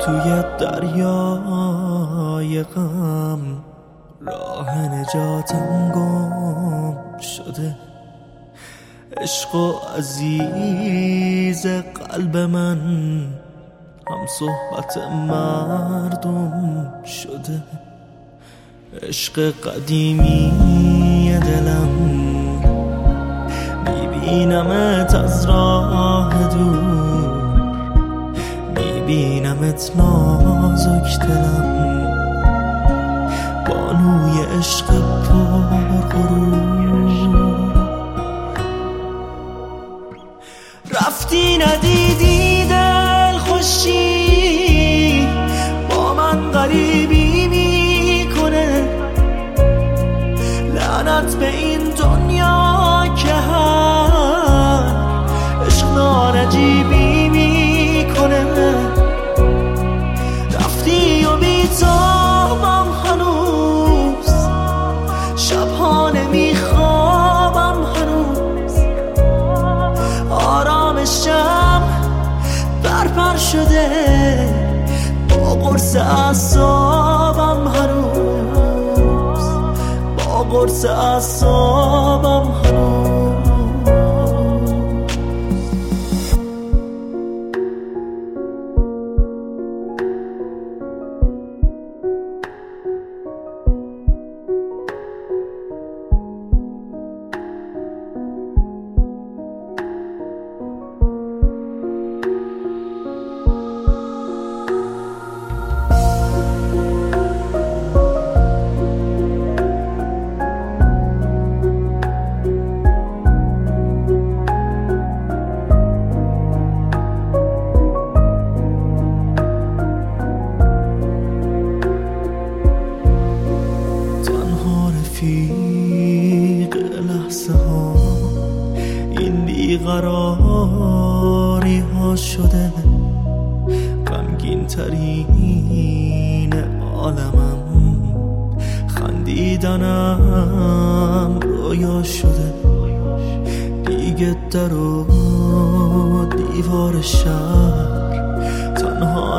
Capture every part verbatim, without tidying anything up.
توی دریای غم راه نجاتم گم شده. عشق و عزیز قلب من هم صحبت مردم شده. عشق قدیمی دلم میبینمت از راه دور، میبینمت نازک دلم بانوی عشق پر غرور. رفتی ندیدی دل خوشی با من غریبی میکنه. لعنت به این دنیا که هر عشق نارجیبی میکنه. رفتی و بیتابم هنوز، شبها نمیخوابم هنوز. آرامشم برپر شده با قرص اعصابم هنوز، با قرص اعصابم هنوز. رفیق لحظه ها این بیقراری ها شده. غمگین ترین عالمم خندیدنم رویا شده. دیگه در و دیوار شهر تنها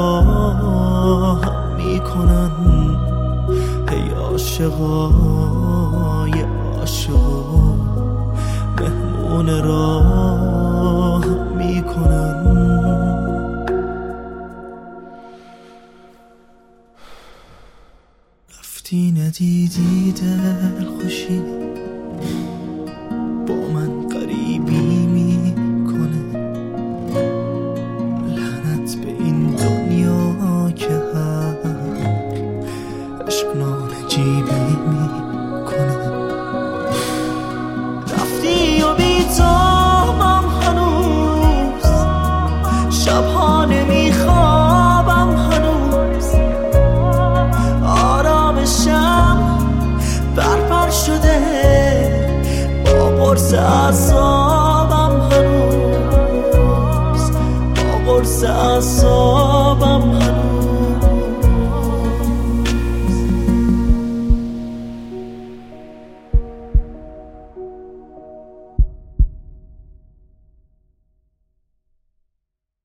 نگاه میکنن. ای عاشقای عاشقا مهمون راه میکنن. رفتی ندیدی دل خوشی با من غریبی میکنه. لعنت به این دنیا که هر عشق نارجیبی میکنه. رفتی و بیتابم هنوز، شبها نمیخوابم هنوز. آرامشم برپر شده با قرص اعصابم هنوز، با قرص اعصابم هنوز.